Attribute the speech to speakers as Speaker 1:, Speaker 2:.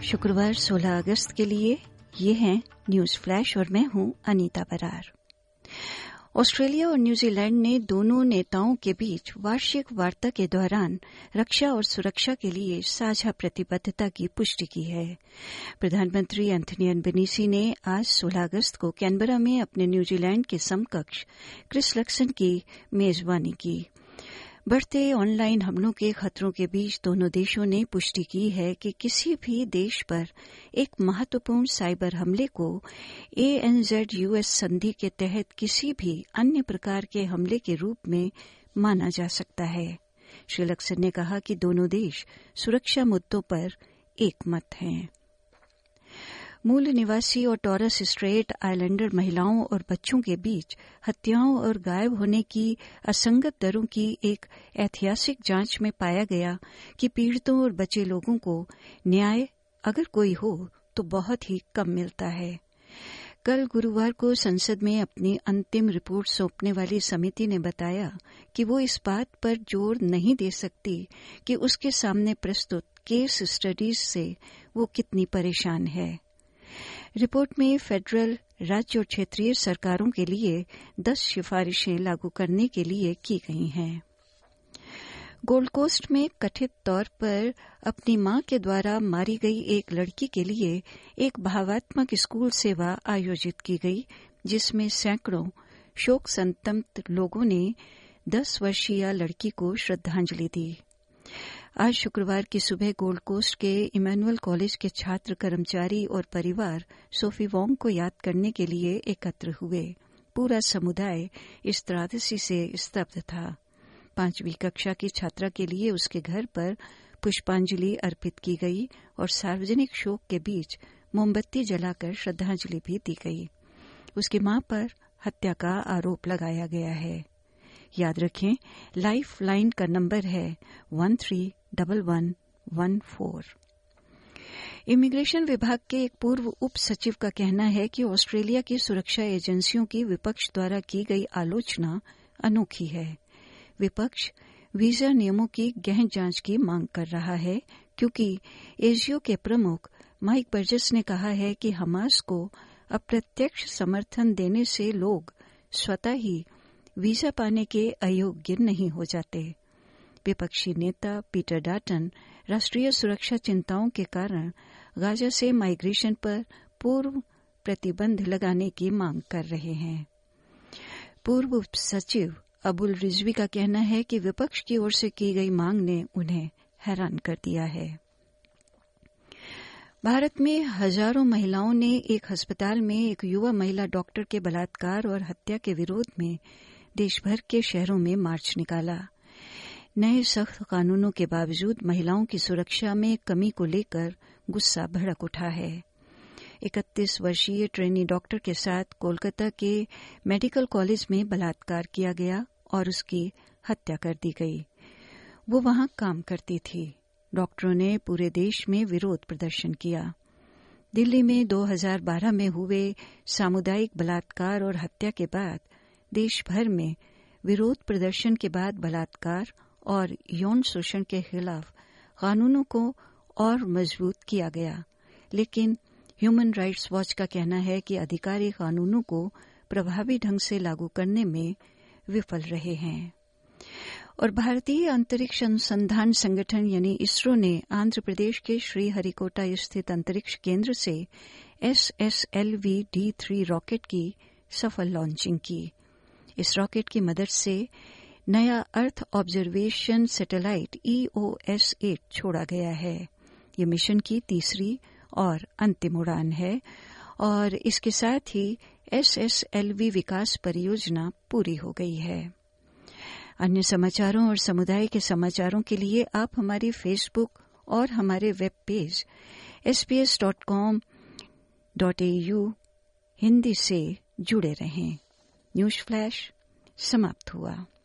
Speaker 1: शुक्रवार 16 अगस्त के लिए ये हैं न्यूज फ्लैश और मैं हूं अनीता बरार। ऑस्ट्रेलिया और न्यूजीलैंड ने दोनों नेताओं के बीच वार्षिक वार्ता के दौरान रक्षा और सुरक्षा के लिए साझा प्रतिबद्धता की पुष्टि की है। प्रधानमंत्री एंथनी अल्बनीज़ी ने आज 16 अगस्त को कैनबरा में अपने न्यूजीलैंड के समकक्ष क्रिस लक्सन की मेजबानी की। बढ़ते ऑनलाइन हमलों के खतरों के बीच दोनों देशों ने पुष्टि की है कि किसी भी देश पर एक महत्वपूर्ण साइबर हमले को ANZ-US संधि के तहत किसी भी अन्य प्रकार के हमले के रूप में माना जा सकता है। श्री लक्सन ने कहा कि दोनों देश सुरक्षा मुद्दों पर एकमत हैं। मूल निवासी और टॉरस स्ट्रेट आइलैंडर महिलाओं और बच्चों के बीच हत्याओं और गायब होने की असंगत दरों की एक ऐतिहासिक जांच में पाया गया कि पीड़ितों और बचे लोगों को न्याय अगर कोई हो तो बहुत ही कम मिलता है। कल गुरुवार को संसद में अपनी अंतिम रिपोर्ट सौंपने वाली समिति ने बताया कि वो इस बात पर जोर नहीं दे सकती कि उसके सामने प्रस्तुत केस स्टडीज से वो कितनी परेशान है। रिपोर्ट में फेडरल, राज्य और क्षेत्रीय सरकारों के लिए 10 सिफारिशें लागू करने के लिए की गई हैं। गोल्ड कोस्ट में कथित तौर पर अपनी मां के द्वारा मारी गई एक लड़की के लिए एक भावात्मक स्कूल सेवा आयोजित की गई, जिसमें सैकड़ों शोक संतप्त लोगों ने 10 वर्षीय लड़की को श्रद्धांजलि दी। आज शुक्रवार की सुबह गोल्ड कोस्ट के इमैनुअल कॉलेज के छात्र, कर्मचारी और परिवार सोफी वोंग को याद करने के लिए एकत्र हुए। पूरा समुदाय इस त्रासदी से स्तब्ध था। 5वीं कक्षा की छात्रा के लिए उसके घर पर पुष्पांजलि अर्पित की गई और सार्वजनिक शोक के बीच मोमबत्ती जलाकर श्रद्धांजलि भी दी गई। उसकी मां पर हत्या का आरोप लगाया गया है। याद रखें, लाइफ लाइन का नंबर है 131114। इमिग्रेशन विभाग के एक पूर्व उप सचिव का कहना है कि ऑस्ट्रेलिया की सुरक्षा एजेंसियों की विपक्ष द्वारा की गई आलोचना अनोखी है। विपक्ष वीजा नियमों की गहन जांच की मांग कर रहा है, क्योंकि एजीओ के प्रमुख माइक बर्जस ने कहा है कि हमास को अप्रत्यक्ष समर्थन देने से लोग स्वतः ही वीजा पाने के अयोग्य नहीं हो जाते। विपक्षी नेता पीटर डाटन राष्ट्रीय सुरक्षा चिंताओं के कारण गाजा से माइग्रेशन पर पूर्व प्रतिबंध लगाने की मांग कर रहे हैं। पूर्व सचिव अबुल रिजवी का कहना है कि विपक्ष की ओर से की गई मांग ने उन्हें हैरान कर दिया है। भारत में हजारों महिलाओं ने एक अस्पताल में एक युवा महिला डॉक्टर के बलात्कार और हत्या के विरोध में देश भर के शहरों में मार्च निकाला। नए सख्त कानूनों के बावजूद महिलाओं की सुरक्षा में कमी को लेकर गुस्सा भड़क उठा है। 31 वर्षीय ट्रेनी डॉक्टर के साथ कोलकाता के मेडिकल कॉलेज में बलात्कार किया गया और उसकी हत्या कर दी गई। वो वहां काम करती थी। डॉक्टरों ने पूरे देश में विरोध प्रदर्शन किया। दिल्ली में 2012 में हुए सामुदायिक बलात्कार और हत्या के बाद देश भर में विरोध प्रदर्शन के बाद बलात्कार और यौन शोषण के खिलाफ कानूनों को और मजबूत किया गया, लेकिन ह्यूमन राइट्स वॉच का कहना है कि अधिकारी कानूनों को प्रभावी ढंग से लागू करने में विफल रहे हैं। और भारतीय अंतरिक्ष अनुसंधान संगठन यानी इसरो ने आंध्र प्रदेश के श्रीहरिकोटा स्थित अंतरिक्ष केंद्र से SSLV-D3 रॉकेट की सफल लॉन्चिंग की। इस रॉकेट की मदद से नया अर्थ ऑब्जर्वेशन सैटेलाइट EOS-8 छोड़ा गया है। ये मिशन की तीसरी और अंतिम उड़ान है और इसके साथ ही SSLV विकास परियोजना पूरी हो गई है। अन्य समाचारों और समुदाय के समाचारों के लिए आप हमारी फेसबुक और हमारे वेब पेज sbs.com.au हिंदी से जुड़े रहें। न्यूज फ्लैश समाप्त हुआ।